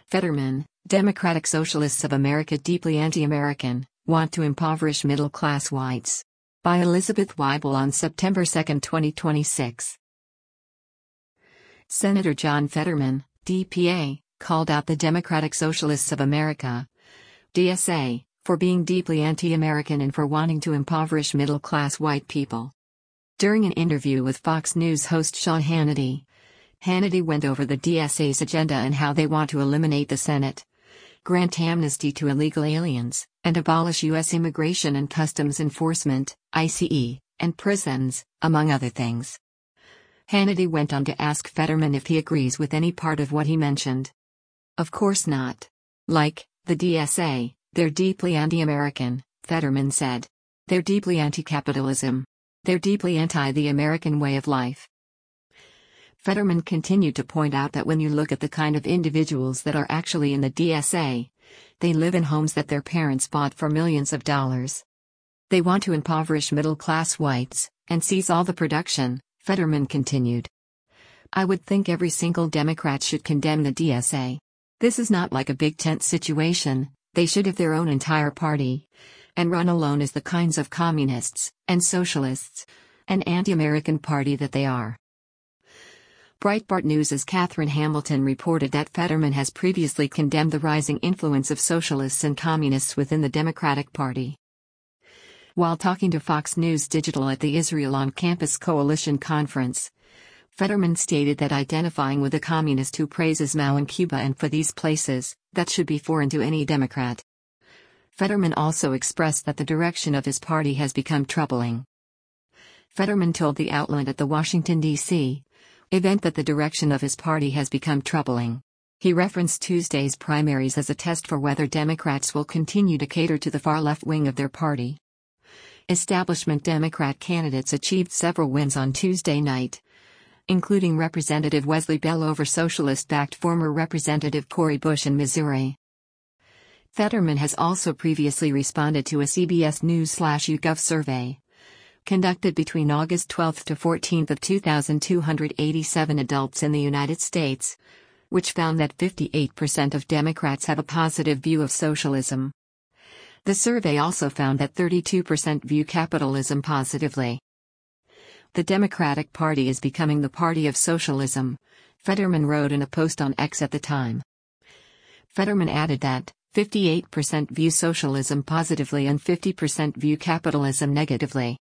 Fetterman, Democratic Socialists of America deeply anti-American, want to impoverish middle-class whites. By Elizabeth Weibel on September 2, 2026. Senator John Fetterman, DPA, called out the Democratic Socialists of America, DSA, for being deeply anti-American and for wanting to impoverish middle-class white people. During an interview with Fox News host Sean Hannity, Hannity went over the DSA's agenda and how they want to eliminate the Senate, grant amnesty to illegal aliens, and abolish U.S. Immigration and Customs Enforcement, ICE, and prisons, among other things. Hannity went on to ask Fetterman if he agrees with any part of what he mentioned. Of course not. Like the DSA, they're deeply anti-American, Fetterman said. They're deeply anti-capitalism. They're deeply anti the American way of life. Fetterman continued to point out that when you look at the kind of individuals that are actually in the DSA, they live in homes that their parents bought for millions of dollars. They want to impoverish middle-class whites, and seize all the production, Fetterman continued. I would think every single Democrat should condemn the DSA. This is not like a big tent situation, they should have their own entire party, and run alone as the kinds of communists, and socialists, and anti-American party that they are. Breitbart News' Catherine Hamilton reported that Fetterman has previously condemned the rising influence of socialists and communists within the Democratic Party. While talking to Fox News Digital at the Israel on Campus Coalition Conference, Fetterman stated that identifying with a communist who praises Mao in Cuba and for these places, that should be foreign to any Democrat. Fetterman also expressed that the direction of his party has become troubling. Fetterman told the outlet at the Washington, D.C. event that the direction of his party has become troubling. He referenced Tuesday's primaries as a test for whether Democrats will continue to cater to the far-left wing of their party. Establishment Democrat candidates achieved several wins on Tuesday night, including Representative Wesley Bell over socialist-backed former Representative Cori Bush in Missouri. Fetterman has also previously responded to a CBS News/YouGov survey conducted between August 12 to 14 of 2,287 adults in the United States, which found that 58% of Democrats have a positive view of socialism. The survey also found that 32% view capitalism positively. The Democratic Party is becoming the party of socialism, Fetterman wrote in a post on X at the time. Fetterman added that 58% view socialism positively and 50% view capitalism negatively.